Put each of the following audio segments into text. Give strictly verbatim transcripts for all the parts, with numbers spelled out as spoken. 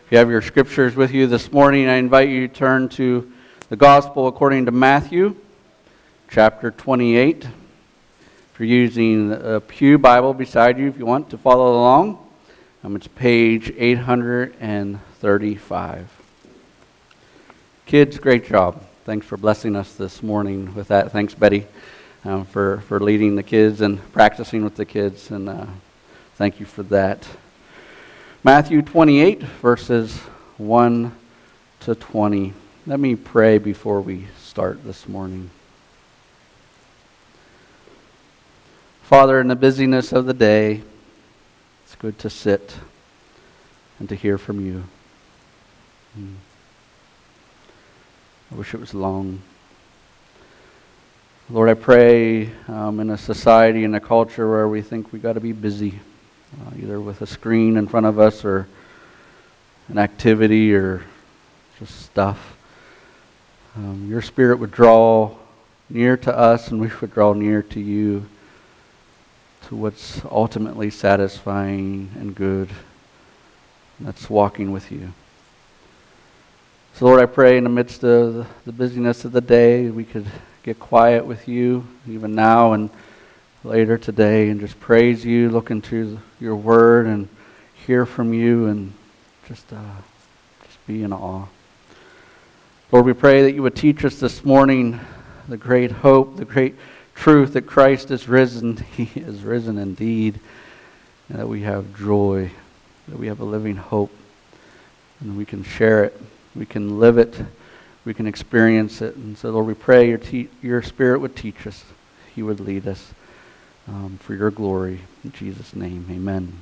If you have your scriptures with you this morning, I invite you to turn to the Gospel according to Matthew, chapter twenty-eight. If you're using a pew Bible beside you, if you want to follow along, um, it's page eight hundred thirty-five. Kids, great job. Thanks for blessing us this morning with that. Thanks, Betty, um, for, for leading the kids and practicing with the kids, and uh, thank you for that. Matthew twenty-eight, verses one to twenty. Let me pray before we start this morning. Father, in the busyness of the day, it's good to sit and to hear from you. I wish it was long. Lord, I pray um, in a society and a culture where we think we got to be busy, uh, either with a screen in front of us or an activity or just stuff. Um, your Spirit would draw near to us, and we would draw near to you, to what's ultimately satisfying and good. And that's walking with you. So Lord, I pray in the midst of the busyness of the day, we could get quiet with you, even now and later today, and just praise you, look into your word and hear from you, and just, uh, just be in awe. Lord, we pray that you would teach us this morning the great hope, the great truth that Christ is risen. He is risen indeed, and that we have joy, that we have a living hope, and we can share it, we can live it, we can experience it. And so, Lord, we pray your te- your Spirit would teach us, He would lead us um, for your glory. In Jesus' name, amen.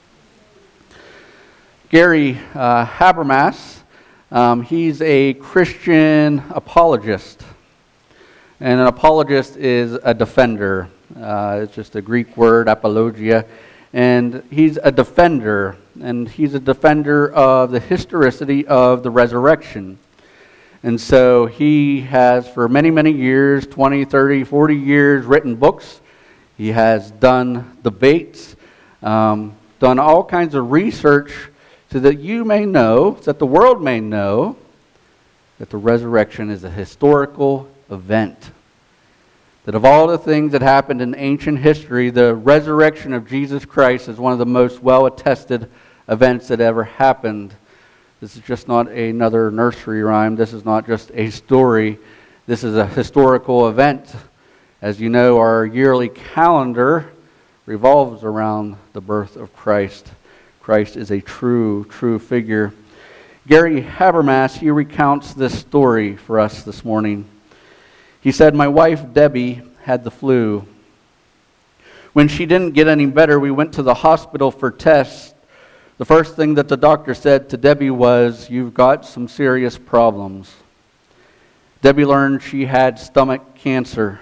Gary uh, Habermas, um, he's a Christian apologist. And an apologist is a defender. Uh, it's just a Greek word, apologia. And he's a defender. And he's a defender of the historicity of the resurrection. And so he has, for many, many years, twenty, thirty, forty years, written books. He has done debates, um, done all kinds of research so that you may know, so that the world may know, that the resurrection is a historical event. That of all the things that happened in ancient history, the resurrection of Jesus Christ is one of the most well-attested events that ever happened. This is just not another nursery rhyme. This is not just a story. This is a historical event. As you know, our yearly calendar revolves around the birth of Christ. Christ is a true, true figure. Gary Habermas, he recounts this story for us this morning. He said, "My wife, Debbie, had the flu. When she didn't get any better, we went to the hospital for tests. The first thing that the doctor said to Debbie was, 'You've got some serious problems.' Debbie learned she had stomach cancer.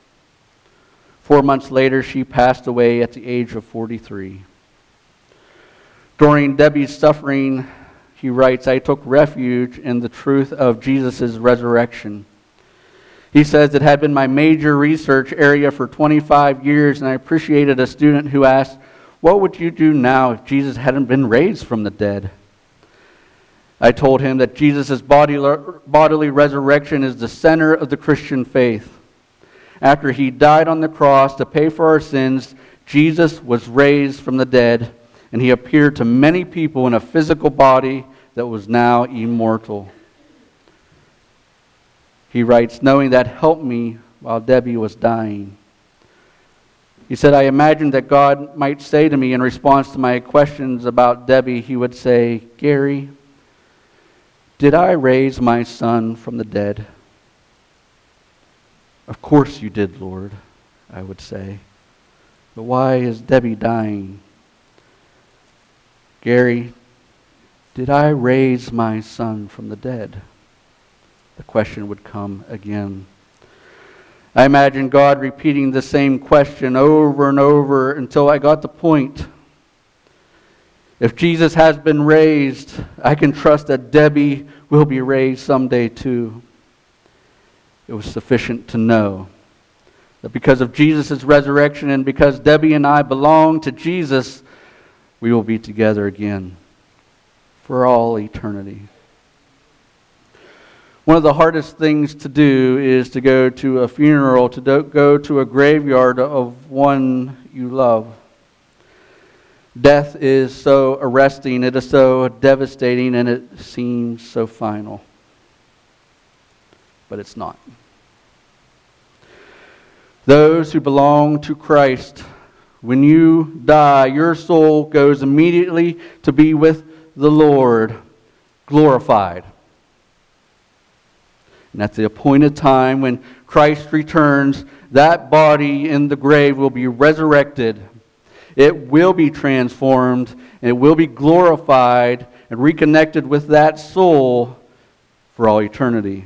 Four months later, she passed away at the age of forty-three. During Debbie's suffering, he writes, I took refuge in the truth of Jesus' resurrection. He says, it had been my major research area for twenty-five years, and I appreciated a student who asked, what would you do now if Jesus hadn't been raised from the dead? I told him that Jesus' bodily resurrection is the center of the Christian faith. After he died on the cross to pay for our sins, Jesus was raised from the dead, and he appeared to many people in a physical body that was now immortal. He writes, knowing that helped me while Debbie was dying. He said, I imagined that God might say to me in response to my questions about Debbie, he would say, Gary, did I raise my son from the dead? Of course you did, Lord, I would say. But why is Debbie dying? Gary, did I raise my son from the dead? The question would come again. I imagine God repeating the same question over and over until I got the point. If Jesus has been raised, I can trust that Debbie will be raised someday too. It was sufficient to know that because of Jesus' resurrection and because Debbie and I belong to Jesus, we will be together again for all eternity. One of the hardest things to do is to go to a funeral, to do, go to a graveyard of one you love. Death is so arresting, it is so devastating, and it seems so final. But it's not. Those who belong to Christ, when you die, your soul goes immediately to be with the Lord, glorified. And at the appointed time when Christ returns, that body in the grave will be resurrected. It will be transformed, and it will be glorified and reconnected with that soul for all eternity.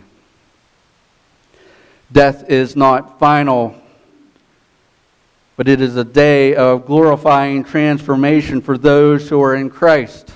Death is not final, but it is a day of glorifying transformation for those who are in Christ.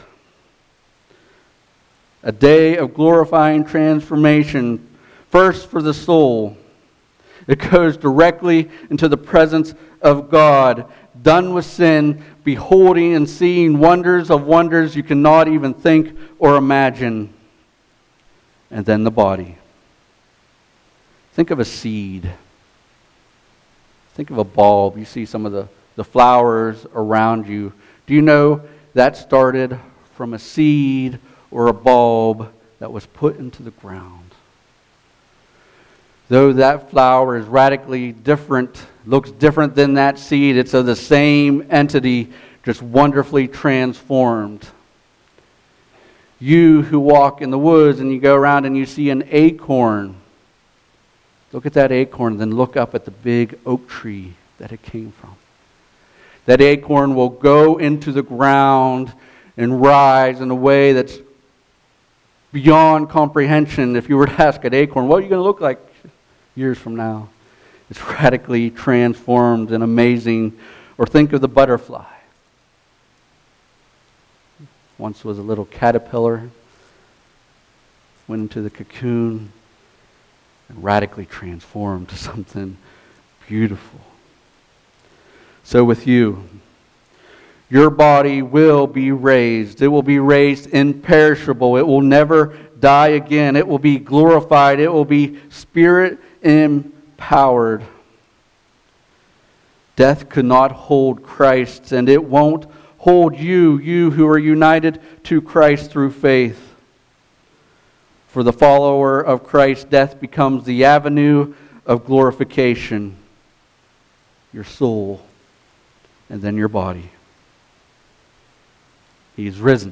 A day of glorifying transformation, first for the soul. It goes directly into the presence of God, done with sin, beholding and seeing wonders of wonders you cannot even think or imagine. And then the body. Think of a seed. Think of a bulb. You see some of the, the flowers around you. Do you know that started from a seed or a bulb that was put into the ground? Though that flower is radically different, looks different than that seed, it's of the same entity, just wonderfully transformed. You who walk in the woods and you go around and you see an acorn, look at that acorn, then look up at the big oak tree that it came from. That acorn will go into the ground and rise in a way that's beyond comprehension. If you were to ask an acorn, what are you going to look like years from now? It's radically transformed and amazing. Or think of the butterfly. Once was a little caterpillar, went into the cocoon, and radically transformed to something beautiful. So with you, your body will be raised. It will be raised imperishable. It will never die again. It will be glorified. It will be spirit empowered. Death could not hold Christ, and it won't hold you, you who are united to Christ through faith. For the follower of Christ, death becomes the avenue of glorification. Your soul, and then your body. He's risen.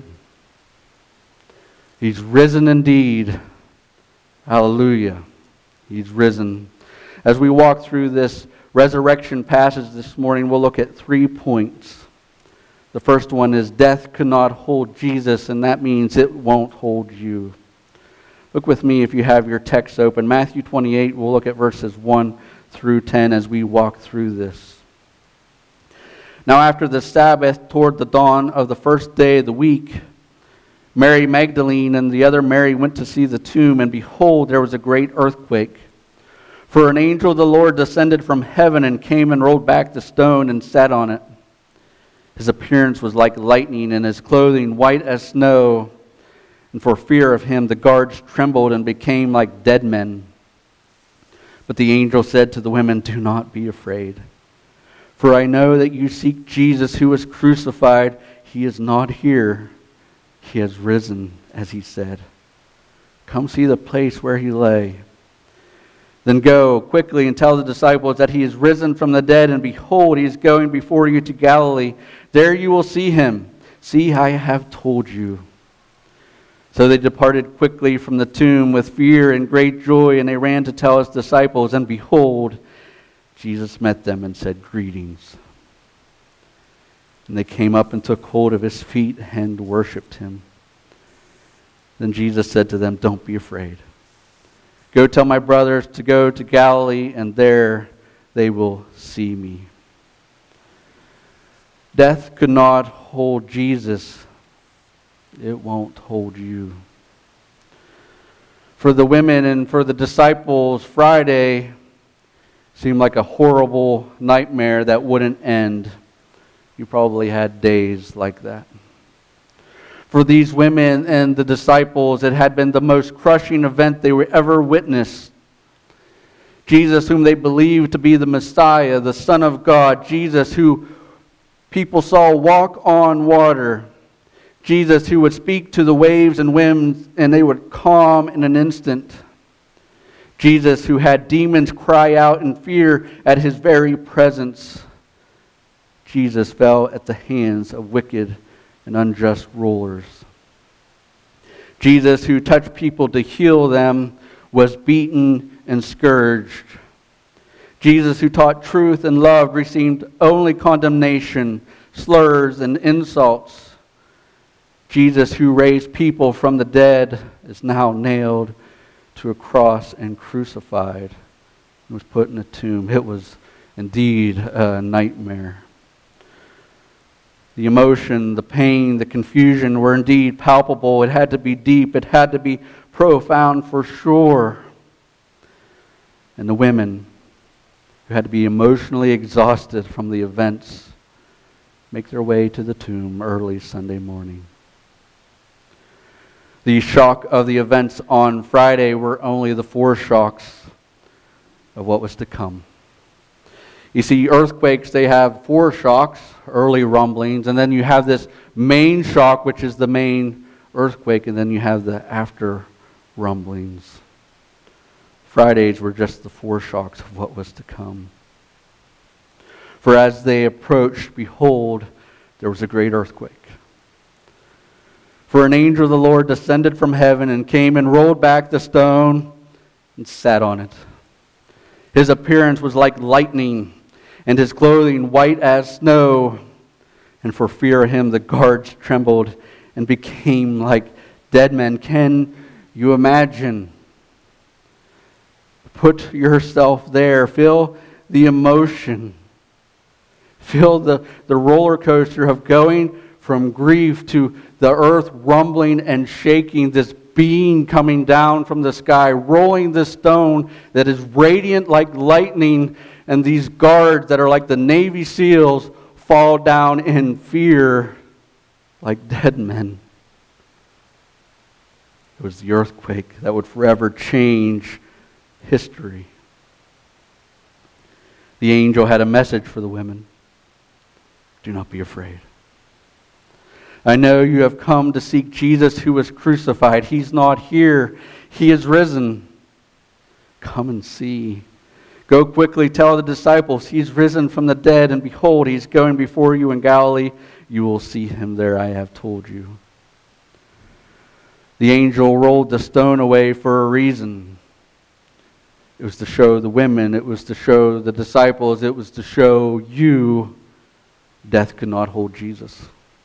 He's risen indeed. Hallelujah. He's risen. As we walk through this resurrection passage this morning, we'll look at three points. The first one is death could not hold Jesus, and that means it won't hold you. Look with me if you have your text open. Matthew twenty-eight, we'll look at verses one through ten as we walk through this. Now after the Sabbath, toward the dawn of the first day of the week, Mary Magdalene and the other Mary went to see the tomb, and behold, there was a great earthquake. For an angel of the Lord descended from heaven and came and rolled back the stone and sat on it. His appearance was like lightning, and his clothing white as snow. And for fear of him, the guards trembled and became like dead men. But the angel said to the women, "Do not be afraid. For I know that you seek Jesus who was crucified. He is not here. He has risen, as he said. Come see the place where he lay. Then go quickly and tell the disciples that he is risen from the dead, and behold, he is going before you to Galilee. There you will see him. See, I have told you." So they departed quickly from the tomb with fear and great joy, and they ran to tell his disciples, and behold, Jesus met them and said, "Greetings." And they came up and took hold of his feet and worshipped him. Then Jesus said to them, "Don't be afraid. Go tell my brothers to go to Galilee, and there they will see me." Death could not hold Jesus. It won't hold you. For the women and for the disciples, Friday seemed like a horrible nightmare that wouldn't end. You probably had days like that. For these women and the disciples, it had been the most crushing event they were ever witnessed. Jesus, whom they believed to be the Messiah, the Son of God, Jesus, who people saw walk on water, Jesus, who would speak to the waves and winds and they would calm in an instant. Jesus, who had demons cry out in fear at his very presence. Jesus fell at the hands of wicked and unjust rulers. Jesus, who touched people to heal them, was beaten and scourged. Jesus, who taught truth and love, received only condemnation, slurs, and insults. Jesus, who raised people from the dead, is now nailed to a cross and crucified and was put in a tomb. It was indeed a nightmare. The emotion, the pain, the confusion were indeed palpable. It had to be deep. It had to be profound for sure. And the women who had to be emotionally exhausted from the events make their way to the tomb early Sunday morning. The shock of the events on Friday were only the foreshocks of what was to come. You see, earthquakes, they have foreshocks, early rumblings, and then you have this main shock, which is the main earthquake, and then you have the after rumblings. Fridays were just the foreshocks of what was to come. For as they approached, behold, there was a great earthquake. For an angel of the Lord descended from heaven and came and rolled back the stone and sat on it. His appearance was like lightning, and his clothing white as snow. And for fear of him, the guards trembled and became like dead men. Can you imagine? Put yourself there. Feel the emotion. Feel the, the roller coaster of going from grief to the earth rumbling and shaking, this being coming down from the sky, rolling this stone that is radiant like lightning, and these guards that are like the Navy SEALs fall down in fear like dead men. It was the earthquake that would forever change history. The angel had a message for the women. Do not be afraid. I know you have come to seek Jesus who was crucified. He's not here. He is risen. Come and see. Go quickly, tell the disciples, he's risen from the dead, and behold, he's going before you in Galilee. You will see him there, I have told you. The angel rolled the stone away for a reason. It was to show the women, it was to show the disciples, it was to show you death could not hold Jesus.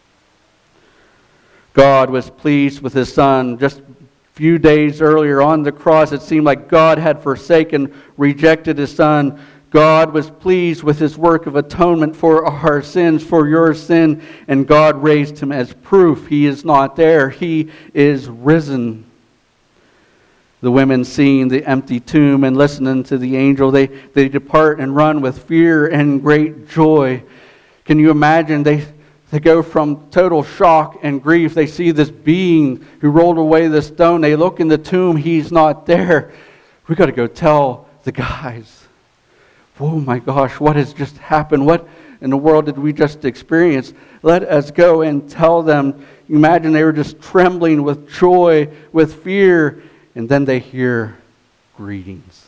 God was pleased with his Son. Just a few days earlier on the cross, it seemed like God had forsaken, rejected his Son. God was pleased with his work of atonement for our sins, for your sin, and God raised him as proof. He is not there. He is risen. The women seeing the empty tomb and listening to the angel, they, they depart and run with fear and great joy. Can you imagine? They, they go from total shock and grief. They see this being who rolled away the stone. They look in the tomb. He's not there. We've got to go tell the guys. Oh my gosh, what has just happened? What in the world did we just experience? Let us go and tell them. Imagine they were just trembling with joy, with fear, and then they hear greetings.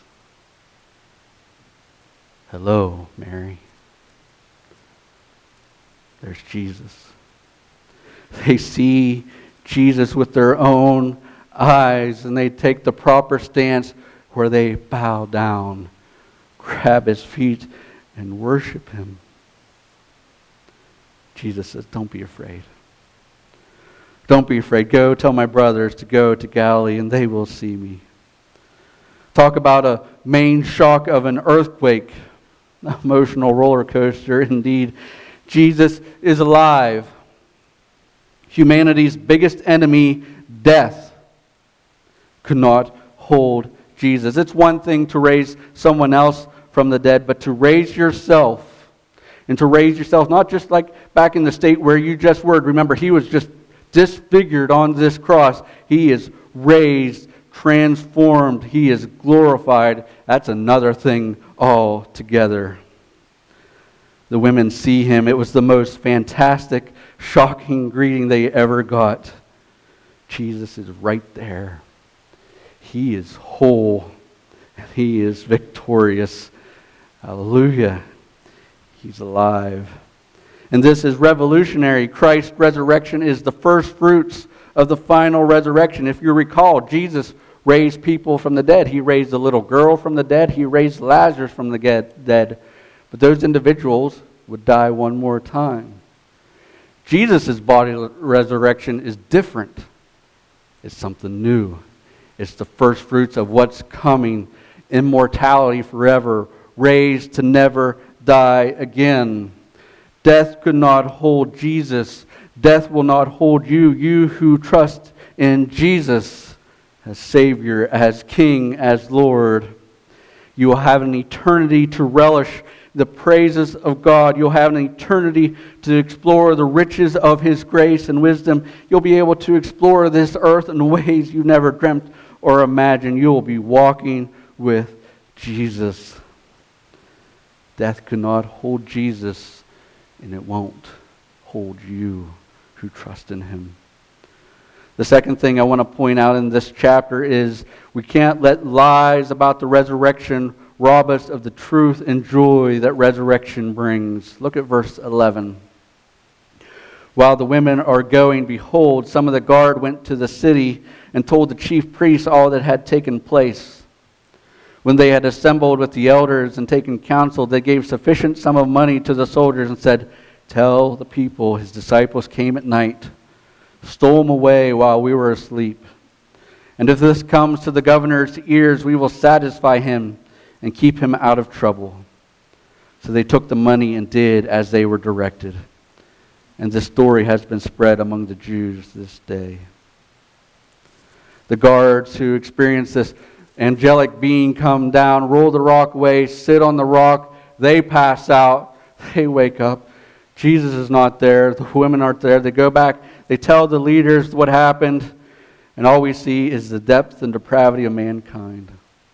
Hello, Mary. There's Jesus. They see Jesus with their own eyes, and they take the proper stance where they bow down, grab his feet, and worship him. Jesus says, don't be afraid. Don't be afraid. Go tell my brothers to go to Galilee, and they will see me. Talk about a main shock of an earthquake, an emotional roller coaster indeed. Jesus is alive. Humanity's biggest enemy, death, could not hold Jesus. It's one thing to raise someone else from the dead, but to raise yourself, and to raise yourself not just like back in the state where you just were. Remember, he was just disfigured on this cross. He is raised, transformed. He is glorified. That's another thing altogether. The women see him. It was the most fantastic, shocking greeting they ever got. Jesus is right there. He is whole. And he is victorious. Hallelujah. He's alive. And this is revolutionary. Christ's resurrection is the first fruits of the final resurrection. If you recall, Jesus raised people from the dead. He raised the little girl from the dead. He raised Lazarus from the dead. But those individuals would die one more time. Jesus' body resurrection is different. It's something new. It's the first fruits of what's coming. Immortality forever. Raised to never die again. Death could not hold Jesus. Death will not hold you. You who trust in Jesus as Savior, as King, as Lord. You will have an eternity to relish the praises of God. You'll have an eternity to explore the riches of His grace and wisdom. You'll be able to explore this earth in ways you never dreamt or imagined. You will be walking with Jesus. Death could not hold Jesus, and it won't hold you who trust in Him. The second thing I want to point out in this chapter is we can't let lies about the resurrection rob us of the truth and joy that resurrection brings. Look at verse eleven. While the women are going, behold, some of the guard went to the city and told the chief priests all that had taken place. When they had assembled with the elders and taken counsel, they gave sufficient sum of money to the soldiers and said, "Tell the people his disciples came at night, stole him away while we were asleep. And if this comes to the governor's ears, we will satisfy him and keep him out of trouble." So they took the money and did as they were directed. And this story has been spread among the Jews this day. The guards who experienced this angelic being come down, roll the rock away, sit on the rock, they pass out, they wake up. Jesus is not there, the women aren't there. They go back, they tell the leaders what happened, and all we see is the depth and depravity of mankind.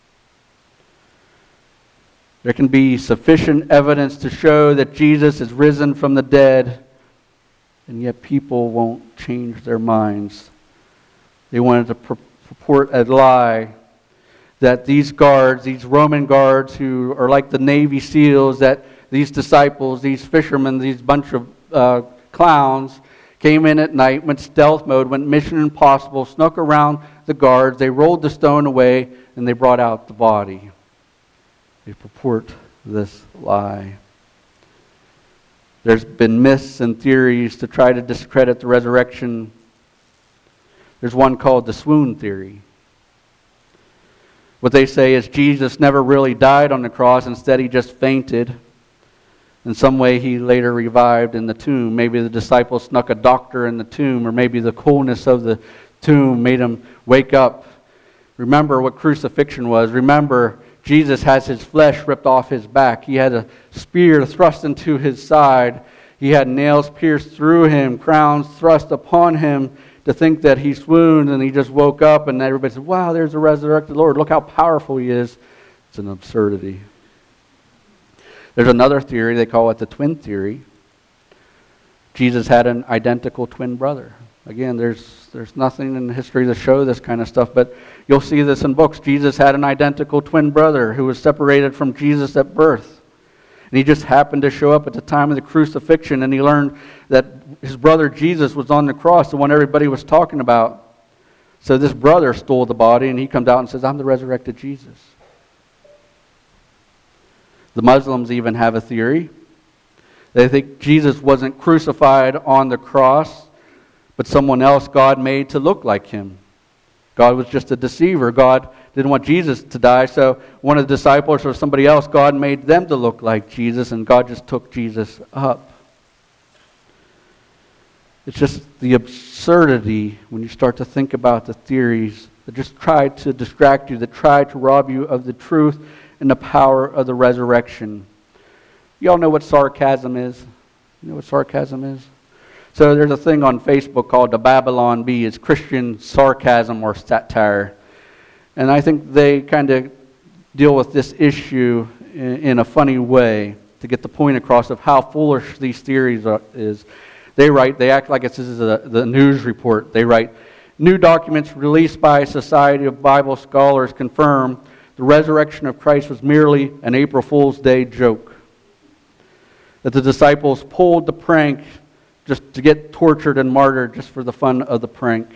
There can be sufficient evidence to show that Jesus is risen from the dead, and yet people won't change their minds. They wanted to purport a lie that these guards, these Roman guards who are like the Navy SEALs, that these disciples, these fishermen, these bunch of uh, clowns came in at night, went stealth mode, went Mission Impossible, snuck around the guards, they rolled the stone away, and they brought out the body. They purport this lie. There's been myths and theories to try to discredit the resurrection. There's one called the swoon theory. What they say is Jesus never really died on the cross. Instead, he just fainted. In some way, he later revived in the tomb. Maybe the disciples snuck a doctor in the tomb, or maybe the coolness of the tomb made him wake up. Remember what crucifixion was. Remember, Jesus has his flesh ripped off his back. He had a spear thrust into his side. He had nails pierced through him, crowns thrust upon him. To think that he swooned and he just woke up and everybody said, "Wow, there's the resurrected Lord. Look how powerful he is." It's an absurdity. There's another theory, they call it the twin theory. Jesus had an identical twin brother. Again, there's there's nothing in history to show this kind of stuff, but you'll see this in books. Jesus had an identical twin brother who was separated from Jesus at birth. And he just happened to show up at the time of the crucifixion, and he learned that his brother Jesus was on the cross, the one everybody was talking about. So this brother stole the body, and he comes out and says, "I'm the resurrected Jesus." The Muslims even have a theory. They think Jesus wasn't crucified on the cross, but someone else God made to look like him. God was just a deceiver. God didn't want Jesus to die, so one of the disciples or somebody else, God made them to look like Jesus, and God just took Jesus up. It's just the absurdity when you start to think about the theories that just try to distract you, that try to rob you of the truth and the power of the resurrection. You all know what sarcasm is? You know what sarcasm is? So there's a thing on Facebook called the Babylon Bee. It's Christian sarcasm or satire. And I think they kind of deal with this issue in, in a funny way to get the point across of how foolish these theories are, is. They write, they act like this is a, the news report. They write, new documents released by a Society of Bible Scholars confirm the resurrection of Christ was merely an April Fool's Day joke. That the disciples pulled the prank just to get tortured and martyred just for the fun of the prank.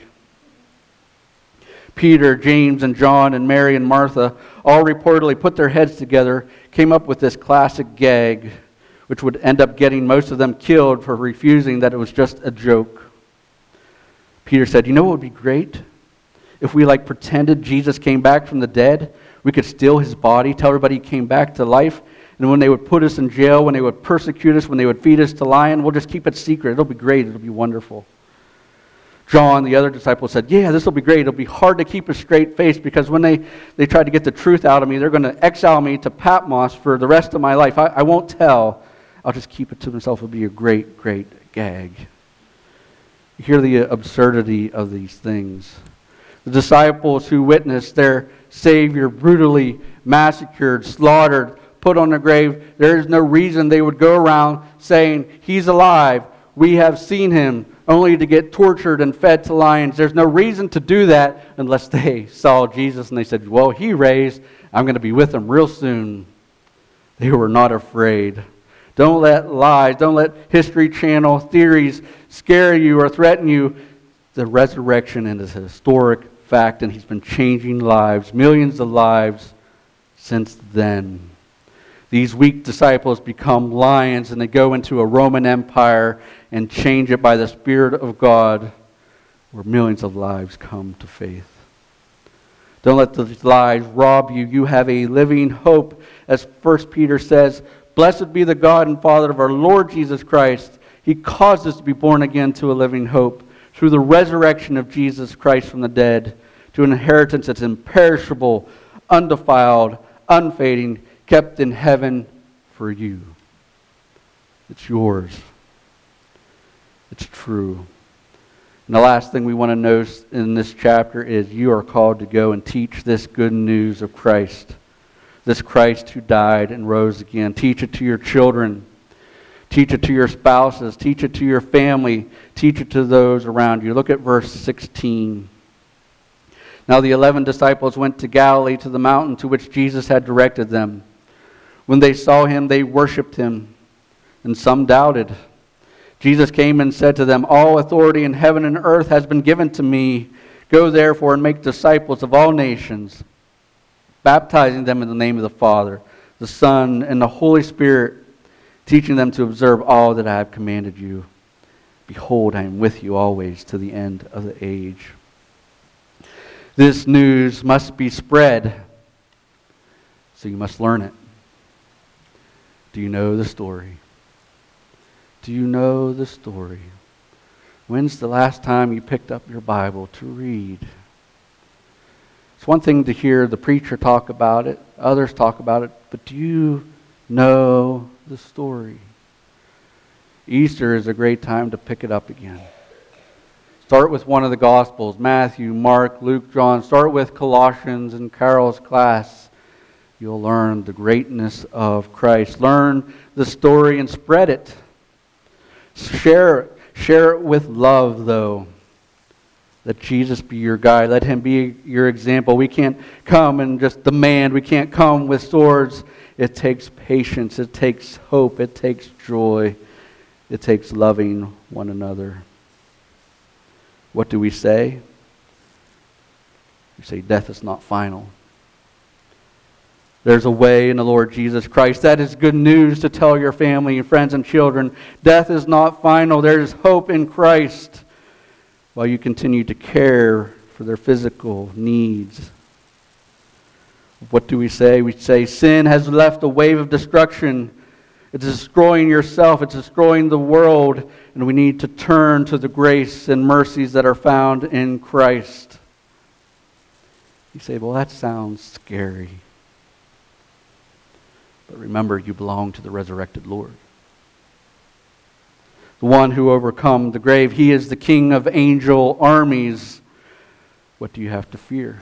Peter, James, and John, and Mary and Martha all reportedly put their heads together, came up with this classic gag, which would end up getting most of them killed for refusing that it was just a joke. Peter said, you know what would be great? If we like pretended Jesus came back from the dead, we could steal his body, tell everybody he came back to life, and when they would put us in jail, when they would persecute us, when they would feed us to lion, we'll just keep it secret. It'll be great. It'll be wonderful. John, the other disciple, said, yeah, this will be great. It'll be hard to keep a straight face because when they, they try to get the truth out of me, they're going to exile me to Patmos for the rest of my life. I, I won't tell. I'll just keep it to myself. It'll be a great, great gag. You hear the absurdity of these things. The disciples who witnessed their Savior brutally massacred, slaughtered, put on a grave, there is no reason they would go around saying, he's alive, we have seen him, only to get tortured and fed to lions. There's no reason to do that unless they saw Jesus and they said, well, he raised, I'm going to be with him real soon. They were not afraid. Don't let lies, don't let History Channel theories scare you or threaten you. The resurrection is a historic fact, and he's been changing lives, millions of lives since then. These weak disciples become lions, and they go into a Roman Empire and change it by the Spirit of God, where millions of lives come to faith. Don't let the lies rob you. You have a living hope. As First Peter says, blessed be the God and Father of our Lord Jesus Christ. He caused us to be born again to a living hope through the resurrection of Jesus Christ from the dead, to an inheritance that's imperishable, undefiled, unfading, kept in heaven for you. It's yours. It's true. And the last thing we want to notice in this chapter is you are called to go and teach this good news of Christ. This Christ who died and rose again. Teach it to your children. Teach it to your spouses. Teach it to your family. Teach it to those around you. Look at verse sixteen. Now the eleven disciples went to Galilee to the mountain to which Jesus had directed them. When they saw him, they worshipped him, and some doubted. Jesus came and said to them, all authority in heaven and earth has been given to me. Go therefore and make disciples of all nations, baptizing them in the name of the Father, the Son, and the Holy Spirit, teaching them to observe all that I have commanded you. Behold, I am with you always to the end of the age. This news must be spread, so you must learn it. Do you know the story? Do you know the story? When's the last time you picked up your Bible to read? It's one thing to hear the preacher talk about it, others talk about it, but do you know the story? Easter is a great time to pick it up again. Start with one of the Gospels, Matthew, Mark, Luke, John. Start with Colossians in Carol's class. You'll learn the greatness of Christ. Learn the story and spread it. Share it. Share it with love, though. Let Jesus be your guide. Let him be your example. We can't come and just demand. We can't come with swords. It takes patience. It takes hope. It takes joy. It takes loving one another. What do we say? We say death is not final. There's a way in the Lord Jesus Christ. That is good news to tell your family and friends and children. Death is not final. There is hope in Christ while you continue to care for their physical needs. What do we say? We say sin has left a wave of destruction. It's destroying yourself. It's destroying the world. And we need to turn to the grace and mercies that are found in Christ. You say, well, that sounds scary. But remember, you belong to the resurrected Lord. the one who overcome the grave. He is the King of angel armies. What do you have to fear?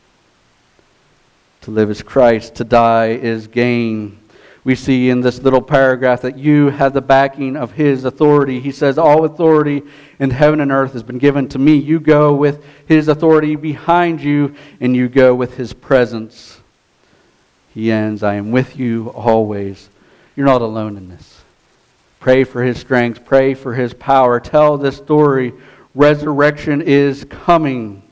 To live is Christ, to die is gain. We see in this little paragraph that you have the backing of His authority. He says, all authority in heaven and earth has been given to me. You go with His authority behind you, and you go with His presence. He ends, I am with you always. You're not alone in this. Pray for His strength. Pray for His power. Tell this story. Resurrection is coming.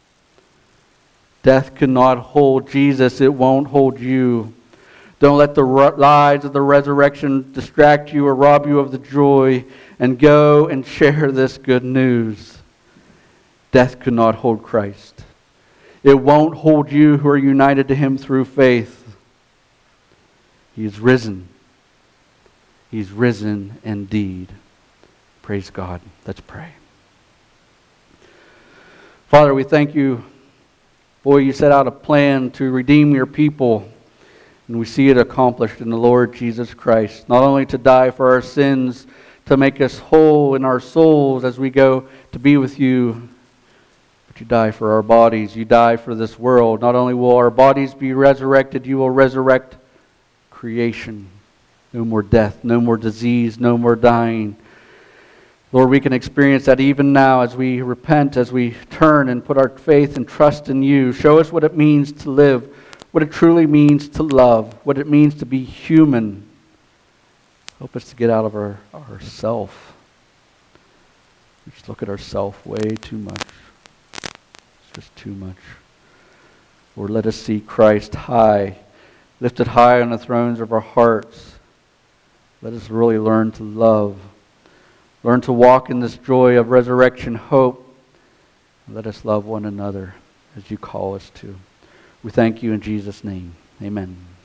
Death cannot hold Jesus. It won't hold you. Don't let the lies of the resurrection distract you or rob you of the joy. And go and share this good news. Death could not hold Christ. It won't hold you who are united to Him through faith. He is risen. He's risen indeed. Praise God. Let's pray. Father, we thank you. Boy, you set out a plan to redeem your people. And we see it accomplished in the Lord Jesus Christ. Not only to die for our sins, to make us whole in our souls as we go to be with you, but you die for our bodies. You die for this world. Not only will our bodies be resurrected, you will resurrect creation. No more death, no more disease, no more dying. Lord, we can experience that even now as we repent, as we turn and put our faith and trust in you. Show us what it means to live, what it truly means to love, what it means to be human. Help us to get out of our, our self. We just look at ourself way too much. It's just too much. Lord, let us see Christ high, lifted high on the thrones of our hearts. Let us really learn to love. Learn to walk in this joy of resurrection hope. Let us love one another as you call us to. We thank you in Jesus' name. Amen.